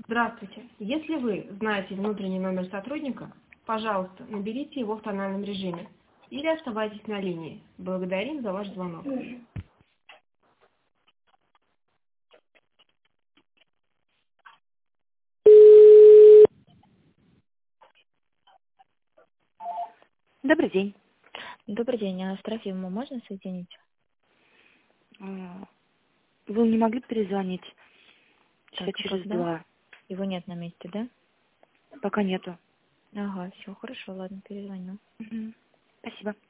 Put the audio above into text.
Здравствуйте. Если вы знаете внутренний номер сотрудника, пожалуйста, наберите его в тональном режиме или оставайтесь на линии. Благодарим за ваш звонок. Добрый день. Добрый день, а с Трофимовым можно соединить? Вы не могли перезвонить часа Так, а через когда? 2? Его нет на месте, да? Пока нету. Ага, все, хорошо, ладно, перезвоню. Мгм. Спасибо.